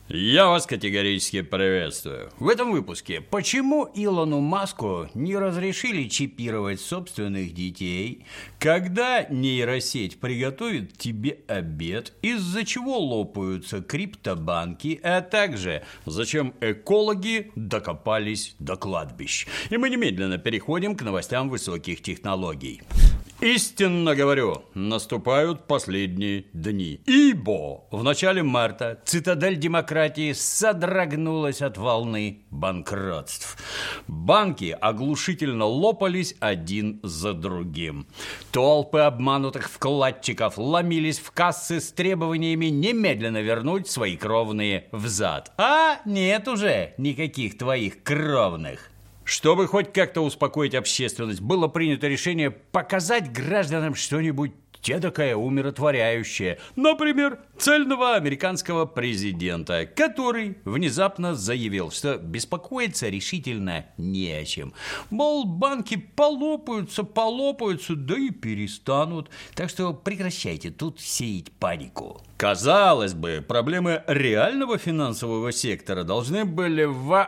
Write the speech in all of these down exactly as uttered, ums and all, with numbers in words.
Я вас категорически приветствую. В этом выпуске: почему Илону Маску не разрешили чипировать собственных детей, когда нейросеть приготовит тебе обед, из-за чего лопаются криптобанки, а также зачем экологи докопались до кладбищ. И мы немедленно переходим к новостям высоких технологий. Истинно говорю, наступают последние дни, ибо в начале марта цитадель демократии содрогнулась от волны банкротств. Банки оглушительно лопались один за другим. Толпы обманутых вкладчиков ломились в кассы с требованиями немедленно вернуть свои кровные взад. А нет уже никаких твоих кровных. Чтобы хоть как-то успокоить общественность, было принято решение показать гражданам что-нибудь эдакое умиротворяющее. Например, цельного американского президента, который внезапно заявил, что беспокоиться решительно не о чем. Мол, банки полопаются, полопаются, да и перестанут. Так что прекращайте тут сеять панику. Казалось бы, проблемы реального финансового сектора должны были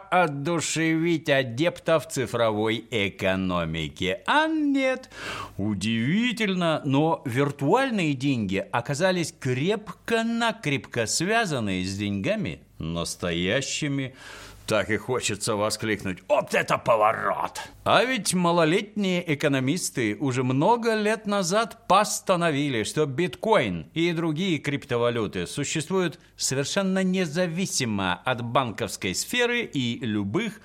воодушевить адептов цифровой экономики. А нет. Удивительно, но виртуальные деньги оказались крепко-накрепко связаны с деньгами настоящими. Так и хочется воскликнуть: вот это поворот! А ведь малолетние экономисты уже много лет назад постановили, что биткоин и другие криптовалюты существуют совершенно независимо от банковской сферы и любых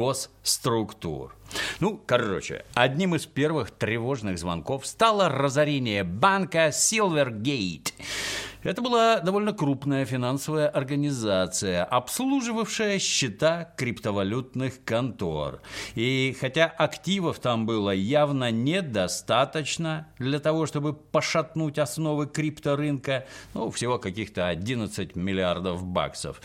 госструктур. Ну, короче, одним из первых тревожных звонков стало разорение банка Silvergate. Это была довольно крупная финансовая организация, обслуживавшая счета криптовалютных контор. И хотя активов там было явно недостаточно для того, чтобы пошатнуть основы крипторынка, ну, всего каких-то одиннадцать миллиардов баксов,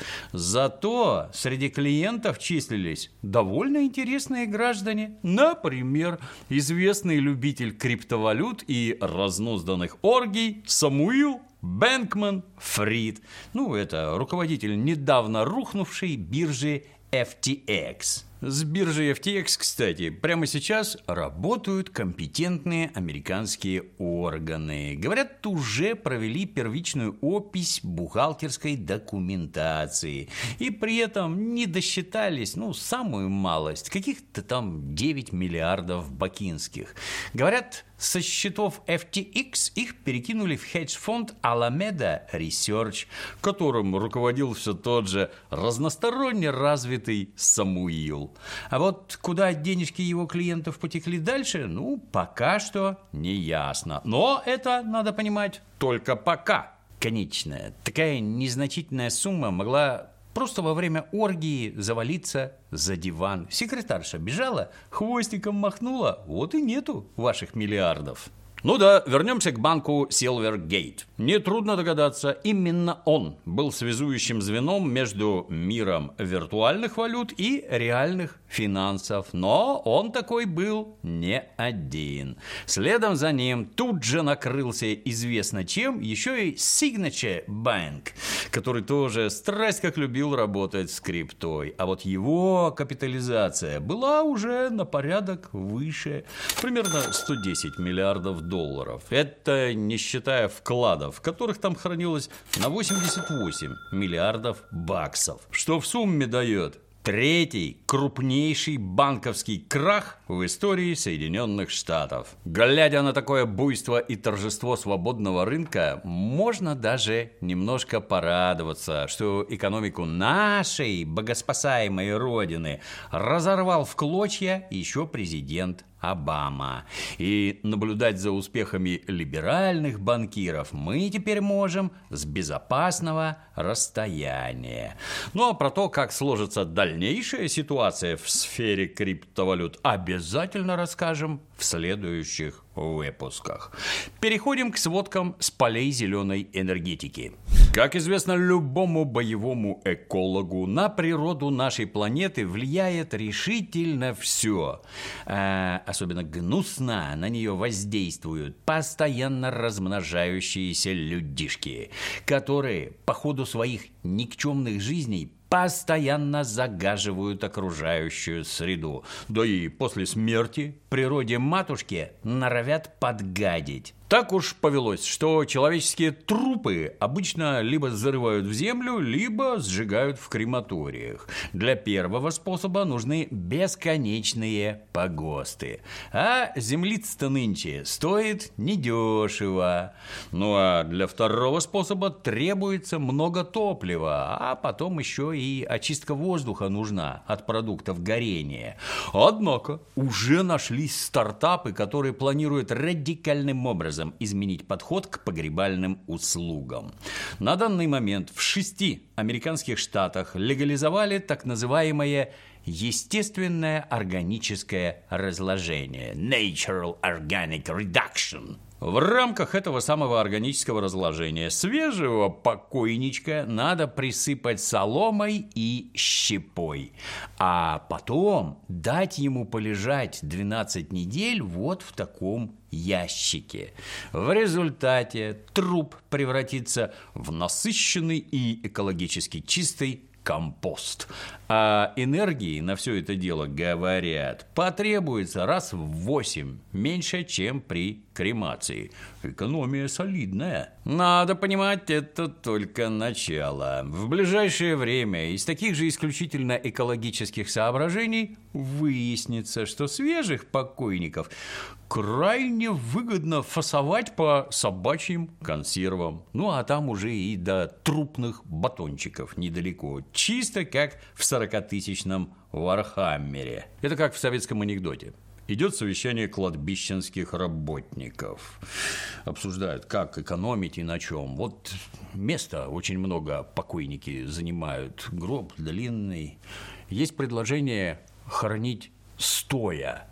зато среди клиентов числились довольно интересные граждане. Например, известный любитель криптовалют и разнузданных оргий Самуил Бэнкман-Фрид. Ну, это руководитель недавно рухнувшей биржи эф ти экс. С биржей эф ти экс, кстати, прямо сейчас работают компетентные американские органы. Говорят, уже провели первичную опись бухгалтерской документации. И при этом не досчитались, ну, самую малость, каких-то там девять миллиардов бакинских. Говорят, со счетов эф ти экс их перекинули в хедж-фонд Alameda Research, которым руководил все тот же разносторонне развитый Самуил. А вот куда денежки его клиентов потекли дальше, ну, пока что не ясно. Но это, надо понимать, только пока. Конечная, такая незначительная сумма могла просто во время оргии завалиться за диван. Секретарша бежала, хвостиком махнула, вот и нету ваших миллиардов. Ну да, вернемся к банку Silvergate. Нетрудно догадаться, именно он был связующим звеном между миром виртуальных валют и реальных финансов. Но он такой был не один. Следом за ним тут же накрылся известно чем еще и Signature Bank, который тоже страсть как любил работать с криптой. А вот его капитализация была уже на порядок выше, примерно сто десять миллиардов долларов. долларов. Это не считая вкладов, которых там хранилось на восемьдесят восемь миллиардов баксов. Что в сумме дает третий крупнейший банковский крах в истории Соединенных Штатов. Глядя на такое буйство и торжество свободного рынка, можно даже немножко порадоваться, что экономику нашей богоспасаемой родины разорвал в клочья еще президент Обама. И наблюдать за успехами либеральных банкиров мы теперь можем с безопасного расстояния. Ну а про то, как сложится дальнейшая ситуация в сфере криптовалют, обязательно расскажем в следующих выпусках. Переходим к сводкам с полей зеленой энергетики. Как известно любому боевому экологу, на природу нашей планеты влияет решительно все. А особенно гнусно на нее воздействуют постоянно размножающиеся людишки, которые по ходу своих никчемных жизней постоянно загаживают окружающую среду. Да и после смерти природе матушки норовят подгадить. Так уж повелось, что человеческие трупы обычно либо зарывают в землю, либо сжигают в крематориях. Для первого способа нужны бесконечные погосты. А землица-то нынче стоит недешево. Ну а для второго способа требуется много топлива, а потом еще и очистка воздуха нужна от продуктов горения. Однако уже нашлись стартапы, которые планируют радикальным образом изменить подход к погребальным услугам. На данный момент в шести американских штатах легализовали так называемое естественное органическое разложение – Natural Organic Reduction. В рамках этого самого органического разложения свежего покойничка надо присыпать соломой и щепой, а потом дать ему полежать двенадцать недель вот в таком ящике. В результате труп превратится в насыщенный и экологически чистый компост. А энергии на все это дело, говорят, потребуется раз в восемь меньше, чем при кремации. Экономия солидная. Надо понимать, это только начало. В ближайшее время из таких же исключительно экологических соображений выяснится, что свежих покойников крайне выгодно фасовать по собачьим консервам. Ну, а там уже и до трупных батончиков недалеко. Чисто как в сорокатысячном Вархаммере. Это как в советском анекдоте. Идет совещание кладбищенских работников. Обсуждают, как экономить и на чем. Вот места очень много покойники занимают. Гроб длинный. Есть предложение хоронить стоя.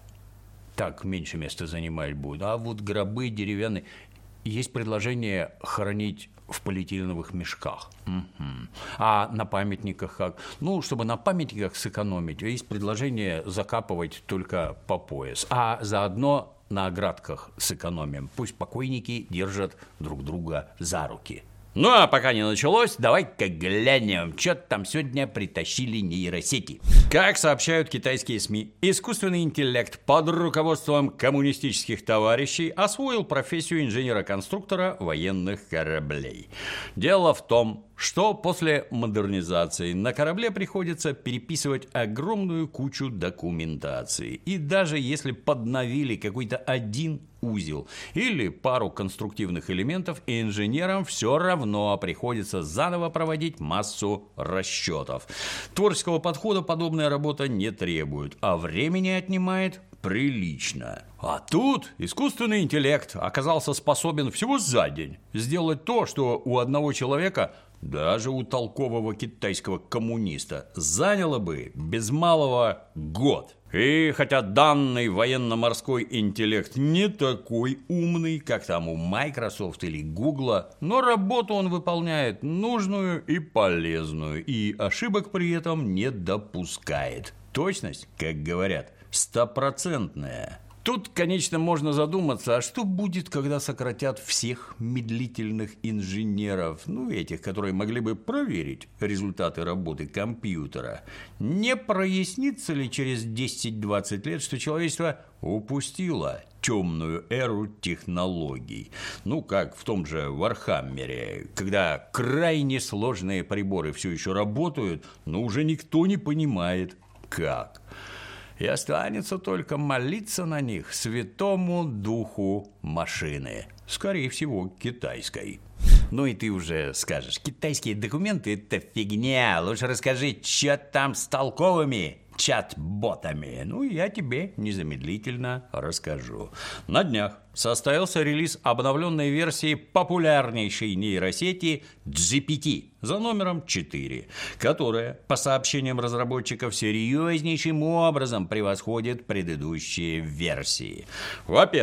Так меньше места занимать будет. А вот гробы деревянные. Есть предложение хоронить в полиэтиленовых мешках. Угу. А на памятниках как? Ну, чтобы на памятниках сэкономить, есть предложение закапывать только по пояс. А заодно на оградках сэкономим. Пусть покойники держат друг друга за руки. Ну, а пока не началось, давай-ка глянем, что там сегодня притащили нейросети. Как сообщают китайские СМИ, искусственный интеллект под руководством коммунистических товарищей освоил профессию инженера-конструктора военных кораблей. Дело в том, что после модернизации на корабле приходится переписывать огромную кучу документации. И даже если подновили какой-то один узел или пару конструктивных элементов, инженерам все равно приходится заново проводить массу расчетов. Творческого подхода подобная работа не требует, а времени отнимает прилично. А тут искусственный интеллект оказался способен всего за день сделать то, что у одного человека, даже у толкового китайского коммуниста, заняло бы без малого год. И хотя данный военно-морской интеллект не такой умный, как там у Microsoft или Google, но работу он выполняет нужную и полезную, и ошибок при этом не допускает. Точность, как говорят, стопроцентная. Тут, конечно, можно задуматься, а что будет, когда сократят всех медлительных инженеров, ну, этих, которые могли бы проверить результаты работы компьютера? Не прояснится ли через десять-двадцать лет, что человечество упустило темную эру технологий? Ну, как в том же Вархаммере, когда крайне сложные приборы все еще работают, но уже никто не понимает, как. И останется только молиться на них святому духу машины. Скорее всего, китайской. Ну и ты уже скажешь, китайские документы – это фигня. Лучше расскажи, что там с толковыми чат-ботами. Ну, я тебе незамедлительно расскажу. На днях состоялся релиз обновленной версии популярнейшей нейросети джи пи ти за номером четыре, которая, по сообщениям разработчиков, серьезнейшим образом превосходит предыдущие версии. Во-первых,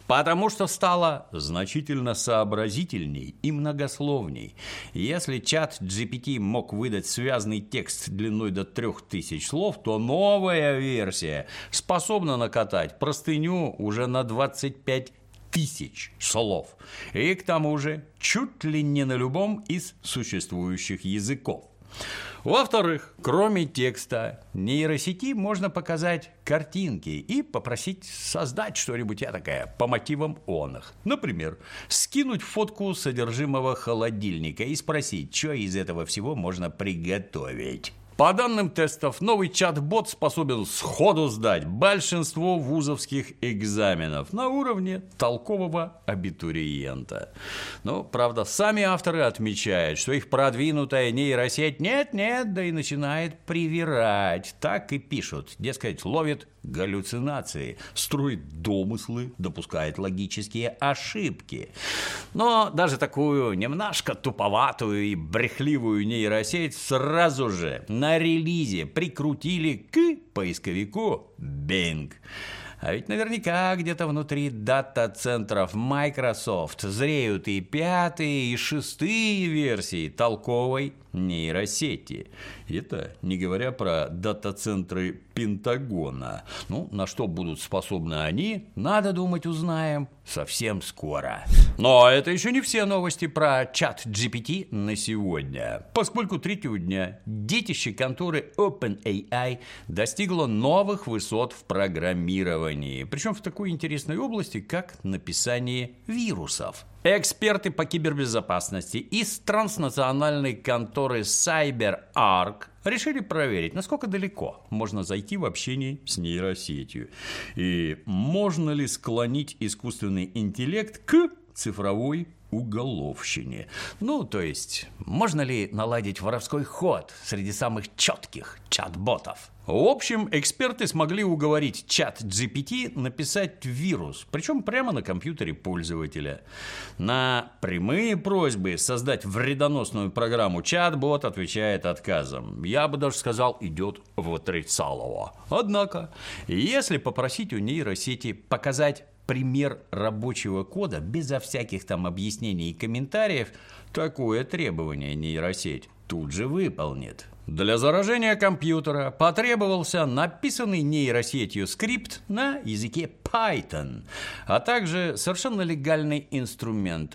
Потому что стало значительно сообразительней и многословней. Если чат джи пи ти мог выдать связный текст длиной до трех тысяч слов, то новая версия способна накатать простыню уже на двадцать пять тысяч слов. И к тому же чуть ли не на любом из существующих языков. Во-вторых, кроме текста, нейросети можно показать картинки и попросить создать что-нибудь этакое по мотивам оных. Например, скинуть фотку содержимого холодильника и спросить, что из этого всего можно приготовить. По данным тестов, новый чат-бот способен сходу сдать большинство вузовских экзаменов на уровне толкового абитуриента. Но, правда, сами авторы отмечают, что их продвинутая нейросеть нет-нет, да и начинает привирать. Так и пишут, дескать, ловит галлюцинации, строит домыслы, допускает логические ошибки. Но даже такую немножко туповатую и брехливую нейросеть сразу же на релизе прикрутили к поисковику Bing. А ведь наверняка где-то внутри дата-центров Microsoft зреют и пятые, и шестые версии толковой нейросети. Это не говоря про дата-центры Пентагона. Ну, на что будут способны они, надо думать, узнаем совсем скоро. Но это еще не все новости про чат джи пи ти на сегодня. Поскольку третьего дня детище конторы OpenAI достигло новых высот в программировании. Причем в такой интересной области, как написание вирусов. Эксперты по кибербезопасности из транснациональной конторы CyberArk решили проверить, насколько далеко можно зайти в общении с нейросетью. И можно ли склонить искусственный интеллект к цифровой уголовщине. Ну, то есть, можно ли наладить воровской ход среди самых четких чат-ботов? В общем, эксперты смогли уговорить чат джи пи ти написать вирус, причем прямо на компьютере пользователя. На прямые просьбы создать вредоносную программу чат-бот отвечает отказом. Я бы даже сказал, идет в отрицалово. Однако, если попросить у нейросети показать пример рабочего кода безо всяких там объяснений и комментариев, такое требование нейросеть тут же выполнит. Для заражения компьютера потребовался написанный нейросетью скрипт на языке Python, а также совершенно легальный инструмент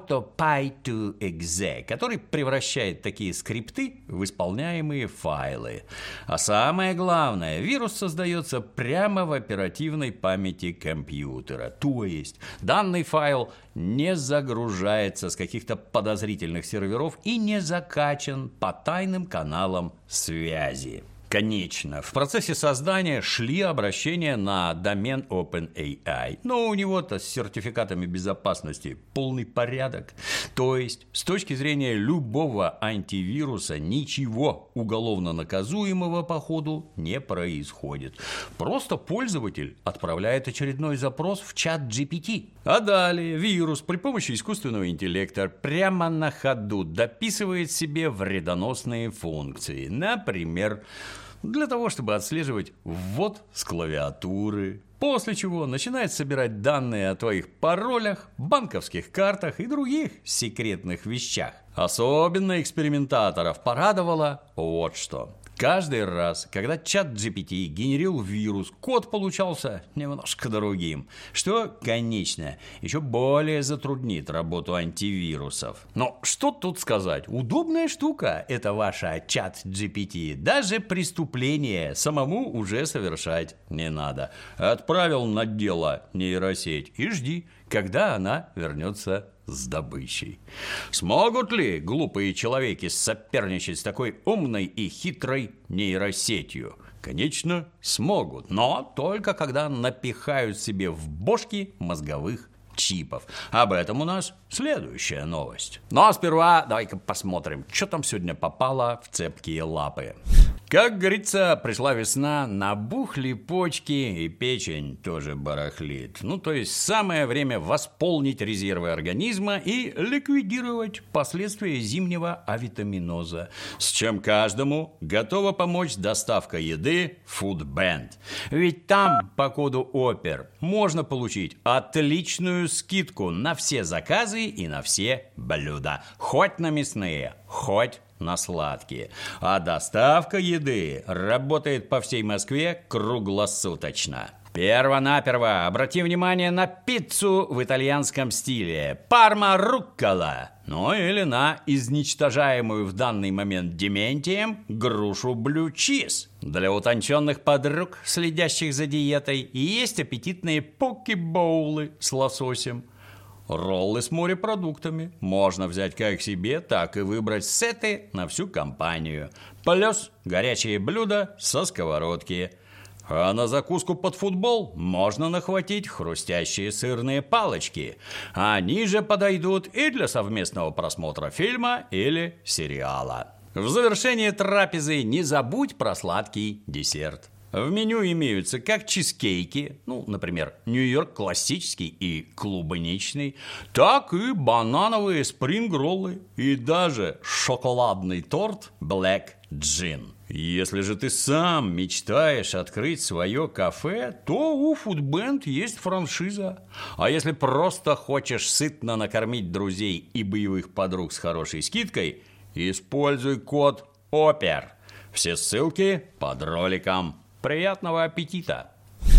AutoPy2Exe, который превращает такие скрипты в исполняемые файлы. А самое главное, вирус создается прямо в оперативной памяти компьютера. То есть данный файл не загружается с каких-то подозрительных серверов и не закачан по тайным каналам связи. Конечно, в процессе создания шли обращения на домен OpenAI, но у него-то с сертификатами безопасности полный порядок. То есть, с точки зрения любого антивируса, ничего уголовно наказуемого по ходу не происходит. Просто пользователь отправляет очередной запрос в чат джи пи ти. А далее вирус при помощи искусственного интеллекта прямо на ходу дописывает себе вредоносные функции. Например, для того, чтобы отслеживать ввод с клавиатуры, после чего начинает собирать данные о твоих паролях, банковских картах и других секретных вещах. Особенно экспериментаторов порадовало вот что. Каждый раз, когда чат джи пи ти генерил вирус, код получался немножко другим, что, конечно, еще более затруднит работу антивирусов. Но что тут сказать? Удобная штука – это ваша чат джи пи ти. Даже преступление самому уже совершать не надо. Отправил на дело нейросеть и жди, когда она вернется с добычей. Смогут ли глупые человеки соперничать с такой умной и хитрой нейросетью? Конечно, смогут, но только когда напихают себе в бошки мозговых чипов. Об этом у нас следующая новость. Ну а сперва давай-ка посмотрим, что там сегодня попало в цепкие лапы. Как говорится, пришла весна, набухли почки, и печень тоже барахлит. Ну, то есть самое время восполнить резервы организма и ликвидировать последствия зимнего авитаминоза, с чем каждому готова помочь доставка еды Food Band. Ведь там, по коду ОПЕР, можно получить отличную скидку на все заказы и на все блюда. Хоть на мясные, хоть на сладкие. А доставка еды работает по всей Москве круглосуточно. Перво-наперво обрати внимание на пиццу в итальянском стиле парма-руккола, ну или на изничтожаемую в данный момент дементием грушу блю-чиз. Для утонченных подруг, следящих за диетой, есть аппетитные поке-боулы с лососем. Роллы с морепродуктами можно взять как себе, так и выбрать сеты на всю компанию. Плюс горячие блюда со сковородки. А на закуску под футбол можно нахватить хрустящие сырные палочки. Они же подойдут и для совместного просмотра фильма или сериала. В завершение трапезы не забудь про сладкий десерт. В меню имеются как чизкейки, ну, например, Нью-Йорк классический и клубничный, так и банановые спринг-роллы и даже шоколадный торт Black Gin. Если же ты сам мечтаешь открыть свое кафе, то у Food Band есть франшиза. А если просто хочешь сытно накормить друзей и боевых подруг с хорошей скидкой, используй код ОПЕР. Все ссылки под роликом. Приятного аппетита!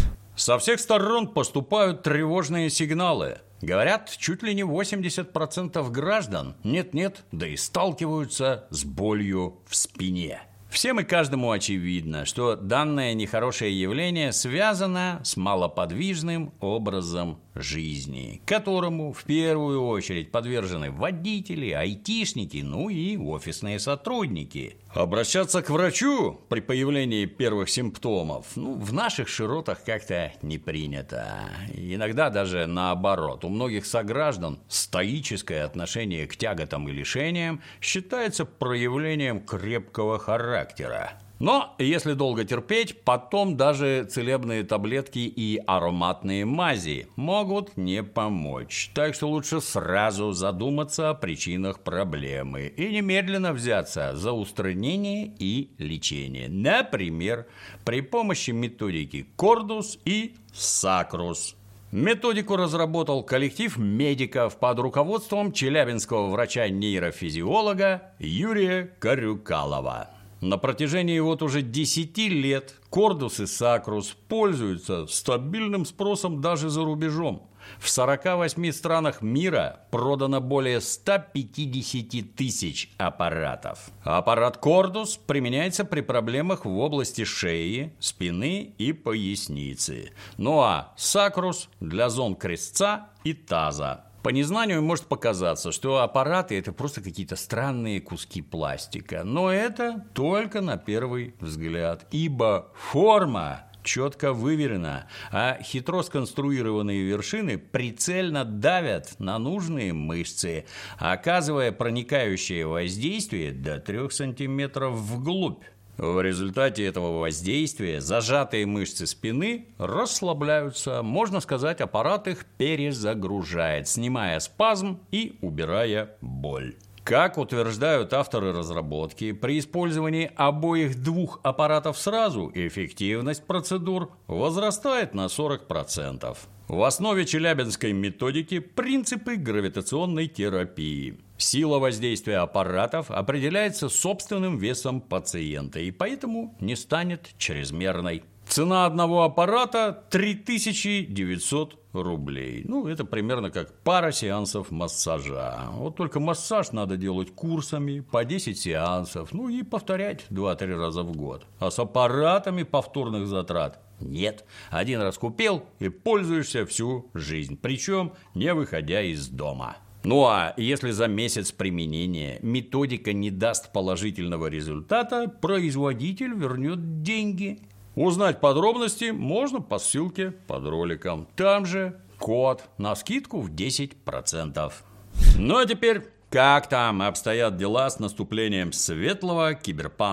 Со всех сторон поступают тревожные сигналы. Говорят, чуть ли не восемьдесят процентов граждан нет-нет, да и сталкиваются с болью в спине. Всем и каждому очевидно, что данное нехорошее явление связано с малоподвижным образом жизни, которому в первую очередь подвержены водители, айтишники, ну и офисные сотрудники. Обращаться к врачу при появлении первых симптомов, ну, в наших широтах как-то не принято. Иногда даже наоборот. У многих сограждан стоическое отношение к тяготам и лишениям считается проявлением крепкого характера. Но если долго терпеть, потом даже целебные таблетки и ароматные мази могут не помочь. Так что лучше сразу задуматься о причинах проблемы и немедленно взяться за устранение и лечение. Например, при помощи методики Кордус и Сакрус. Методику разработал коллектив медиков под руководством челябинского врача-нейрофизиолога Юрия Карюкалова. На протяжении вот уже десяти лет Кордус и Сакрус пользуются стабильным спросом даже за рубежом. В сорока восьми странах мира продано более ста пятидесяти тысяч аппаратов. Аппарат Кордус применяется при проблемах в области шеи, спины и поясницы. Ну а Сакрус для зон крестца и таза. По незнанию может показаться, что аппараты – это просто какие-то странные куски пластика. Но это только на первый взгляд, ибо форма четко выверена, а хитро сконструированные вершины прицельно давят на нужные мышцы, оказывая проникающее воздействие до трёх сантиметров вглубь. В результате этого воздействия зажатые мышцы спины расслабляются. Можно сказать, аппарат их перезагружает, снимая спазм и убирая боль. Как утверждают авторы разработки, при использовании обоих двух аппаратов сразу эффективность процедур возрастает на сорок процентов. В основе челябинской методики принципы гравитационной терапии. Сила воздействия аппаратов определяется собственным весом пациента и поэтому не станет чрезмерной. Цена одного аппарата – три тысячи девятьсот рублей. Ну, это примерно как пара сеансов массажа. Вот только массаж надо делать курсами по десять сеансов, ну и повторять два-три раза в год. А с аппаратами повторных затрат нет. Один раз купил и пользуешься всю жизнь, причем не выходя из дома. Ну а если за месяц применения методика не даст положительного результата, производитель вернет деньги. Узнать подробности можно по ссылке под роликом. Там же код на скидку в десять процентов. Ну а теперь, как там обстоят дела с наступлением светлого киберпанк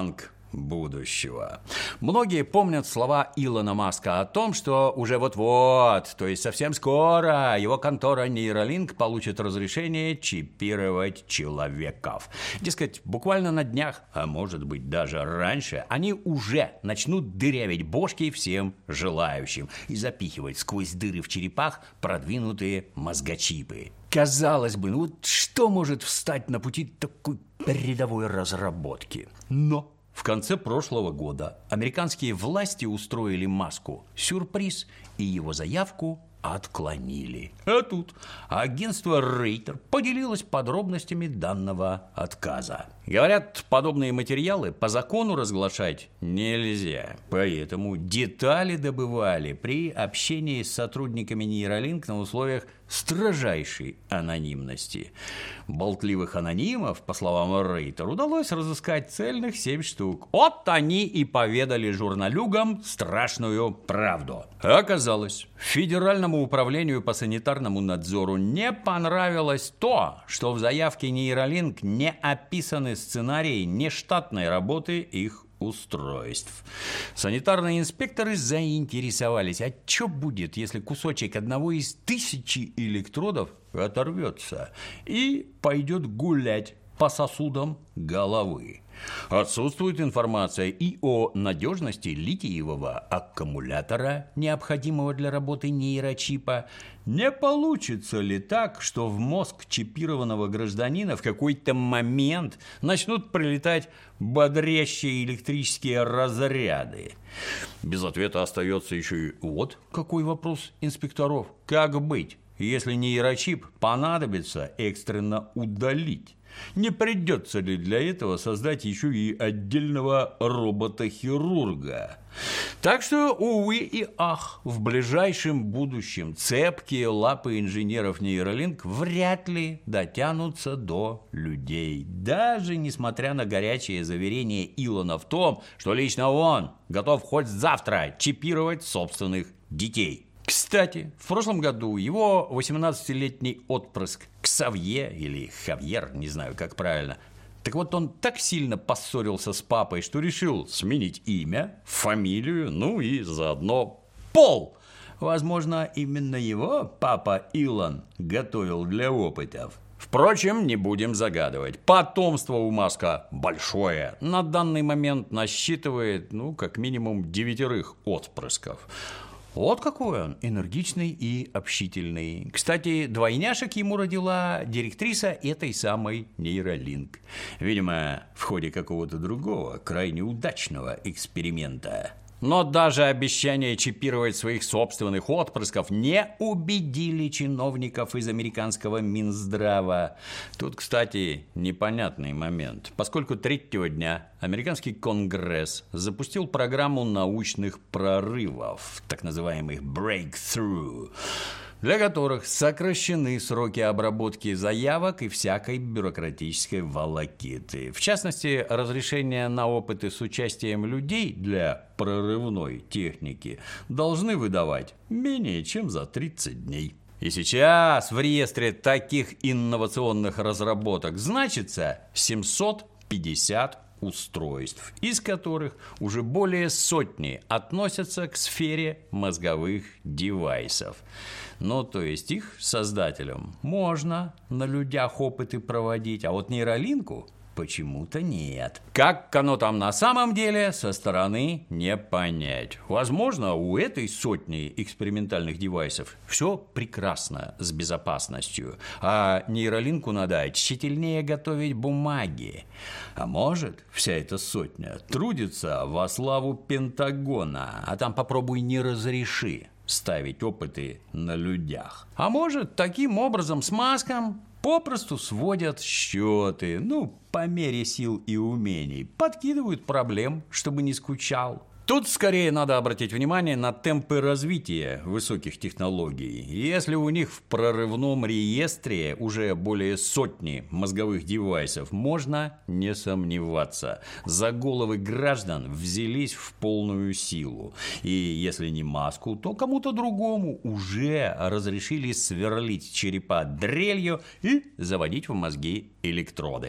будущего. Многие помнят слова Илона Маска о том, что уже вот-вот, то есть совсем скоро, его контора Neuralink получит разрешение чипировать человеков. Дескать, буквально на днях, а может быть даже раньше, они уже начнут дырявить бошки всем желающим и запихивать сквозь дыры в черепах продвинутые мозгочипы. Казалось бы, ну вот что может встать на пути такой передовой разработки? Но в конце прошлого года американские власти устроили Маску сюрприз, и его заявку отклонили. А тут агентство Рейтер поделилось подробностями данного отказа. Говорят, подобные материалы по закону разглашать нельзя. Поэтому детали добывали при общении с сотрудниками Neuralink на условиях строжайшей анонимности. Болтливых анонимов, по словам Рейтер, удалось разыскать цельных семь штук. Вот они и поведали журналюгам страшную правду. Оказалось, Федеральному управлению по санитарному надзору не понравилось то, что в заявке Neuralink не описаны сценарии нештатной работы их устройств. Санитарные инспекторы заинтересовались, а что будет, если кусочек одного из тысячи электродов оторвется и пойдет гулять по сосудам головы. Отсутствует информация и о надежности литиевого аккумулятора, необходимого для работы нейрочипа. Не получится ли так, что в мозг чипированного гражданина в какой-то момент начнут прилетать бодрящие электрические разряды? Без ответа остается еще и вот какой вопрос инспекторов. Как быть, если нейрочип понадобится экстренно удалить? Не придется ли для этого создать еще и отдельного робота-хирурга? Так что, увы и ах, в ближайшем будущем цепкие лапы инженеров Neuralink вряд ли дотянутся до людей. Даже несмотря на горячее заверение Илона в том, что лично он готов хоть завтра чипировать собственных детей. Кстати, в прошлом году его восемнадцатилетний отпрыск Ксавье, или Хавьер, не знаю, как правильно, так вот он так сильно поссорился с папой, что решил сменить имя, фамилию, ну и заодно пол. Возможно, именно его папа Илон готовил для опытов. Впрочем, не будем загадывать. Потомство у Маска большое. На данный момент насчитывает, ну, как минимум девятерых отпрысков. Вот какой он, энергичный и общительный. Кстати, двойняшек ему родила директриса этой самой Neuralink. Видимо, в ходе какого-то другого, крайне удачного эксперимента. Но даже обещание чипировать своих собственных отпрысков не убедили чиновников из американского Минздрава. Тут, кстати, непонятный момент. Поскольку третьего дня американский Конгресс запустил программу научных прорывов, так называемых breakthrough, для которых сокращены сроки обработки заявок и всякой бюрократической волокиты. В частности, разрешения на опыты с участием людей для прорывной техники должны выдавать менее чем за тридцать дней. И сейчас в реестре таких инновационных разработок значится семьсот пятьдесят устройств, из которых уже более сотни относятся к сфере мозговых девайсов. Ну, то есть их создателям можно на людях опыты проводить, а вот нейролинку почему-то нет. Как оно там на самом деле, со стороны не понять. Возможно, у этой сотни экспериментальных девайсов все прекрасно с безопасностью, а нейролинку надо тщательнее готовить бумаги. А может, вся эта сотня трудится во славу Пентагона, а там попробуй не разреши ставить опыты на людях. А может, таким образом с Маском попросту сводят счеты, ну, по мере сил и умений, подкидывают проблем, чтобы не скучал. Тут скорее надо обратить внимание на темпы развития высоких технологий. Если у них в прорывном реестре уже более сотни мозговых девайсов, можно не сомневаться. За головы граждан взялись в полную силу. И если не Маску, то кому-то другому уже разрешили сверлить черепа дрелью и заводить в мозги электроды. Кстати,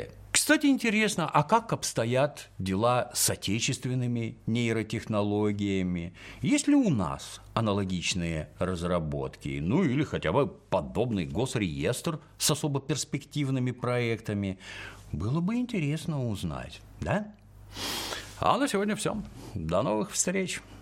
Кстати, интересно, а как обстоят дела с отечественными нейротехнологиями? Есть ли у нас аналогичные разработки? Ну, или хотя бы подобный госреестр с особо перспективными проектами? Было бы интересно узнать, да? А на сегодня все. До новых встреч!